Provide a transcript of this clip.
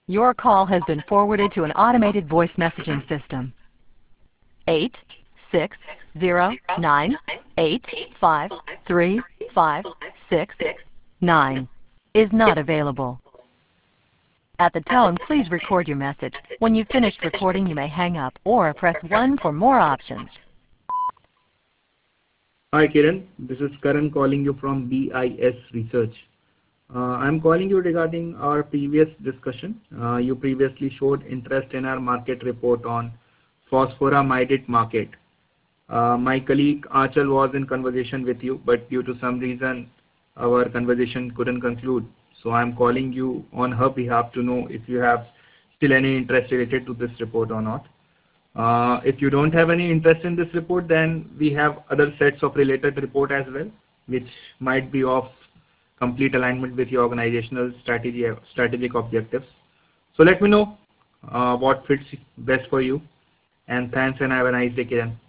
Your call has been forwarded to an automated voice messaging system. 86098535669 is not available. At the tone, please record your message. When you've finished recording, you may hang up or press 1 for more options. Hi Kiran, this is Karan calling you from BIS Research. I'm calling you regarding our previous discussion. You previously showed interest in our market report on phosphoramide market. My colleague Achal was in conversation with you, but due to some reason our conversation couldn't conclude. So I'm calling you on her behalf to know if you have still any interest related to this report or not. If you don't have any interest in this report, then we have other sets of related report as well, which might be of complete alignment with your organizational strategic objectives. So let me know what fits best for you. And thanks, and have a nice day, Kiran.